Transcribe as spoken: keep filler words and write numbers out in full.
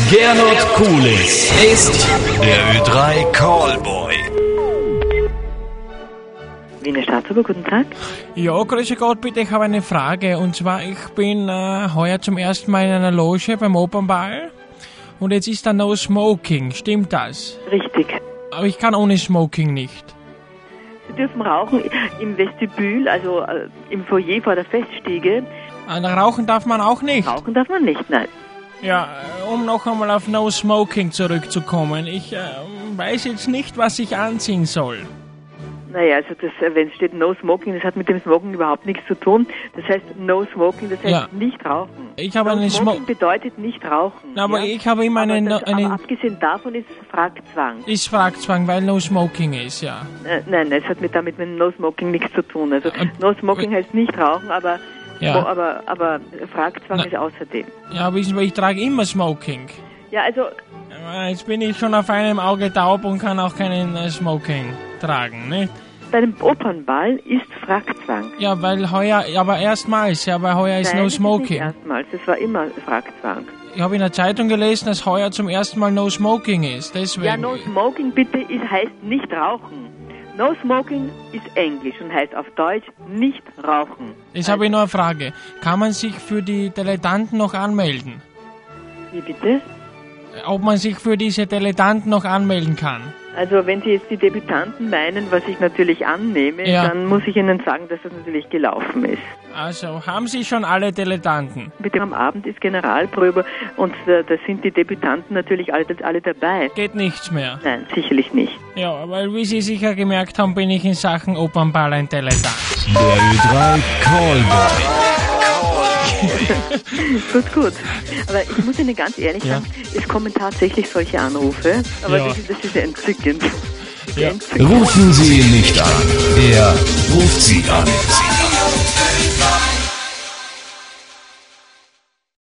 Gernot Kulis ist der Ö drei Callboy. Wiener Staatshuber, guten Tag. Ja, grüße Gott, bitte, ich habe eine Frage. Und zwar, ich bin äh, heuer zum ersten Mal in einer Loge beim Opernball. Und jetzt ist da No Smoking, stimmt das? Richtig. Aber ich kann ohne Smoking nicht. Sie dürfen rauchen im Vestibül, also äh, im Foyer vor der Feststiege. Äh, rauchen darf man auch nicht. Rauchen darf man nicht, nein. Ja, äh, um noch einmal auf No Smoking zurückzukommen. Ich äh, weiß jetzt nicht, was ich anziehen soll. Naja, also das, wenn es steht No Smoking, das hat mit dem Smoking überhaupt nichts zu tun. Das heißt No Smoking, das heißt Ja. nicht rauchen. Ich habe no eine Smoking Smo- bedeutet nicht rauchen. Aber ja? ich habe immer aber, einen, das, einen aber abgesehen davon ist es Fragzwang. ist Fragzwang, weil No Smoking ist, ja. Äh, nein, es hat mit damit mit No Smoking nichts zu tun. Also Äh, No Smoking heißt nicht rauchen, aber Ja. Mo- aber, aber Fragzwang Na- ist außerdem. Ja, wissen wir, ich trage immer Smoking. Ja, also Äh, Jetzt bin ich schon auf einem Auge taub und kann auch keinen äh, Smoking tragen, ne? bei dem Opernball ist Fragzwang. Ja, weil heuer, aber erstmals, ja, weil heuer ist Nein, No das ist Smoking. nicht erstmals, das war immer Fragzwang. Ich habe in der Zeitung gelesen, dass heuer zum ersten Mal No Smoking ist. Deswegen. Ja, No Smoking bitte ist, heißt nicht rauchen. No Smoking ist Englisch und heißt auf Deutsch nicht rauchen. Jetzt habe ich noch eine Frage. Kann man sich für die Dilettanten noch anmelden? Wie bitte? Ob man sich für diese Dilettanten noch anmelden kann? Also wenn Sie jetzt die Debütanten meinen, was ich natürlich annehme, Ja. dann muss ich Ihnen sagen, dass das natürlich gelaufen ist. Also, haben Sie schon alle Dilettanten? Bitte am Abend ist Generalprobe und äh, da sind die Debütanten natürlich alle, alle dabei. Geht nichts mehr. Nein, sicherlich nicht. Ja, weil wie Sie sicher gemerkt haben, bin ich in Sachen Opernball ein Dilettant. Der Ö drei Callboy. Gut, gut. Aber ich muss Ihnen ganz ehrlich Ja. sagen, es kommen tatsächlich solche Anrufe, aber Ja. das, ist, das ist ja entzückend. Ja. Entzückend. Rufen Sie ihn nicht an. Er ruft Sie an.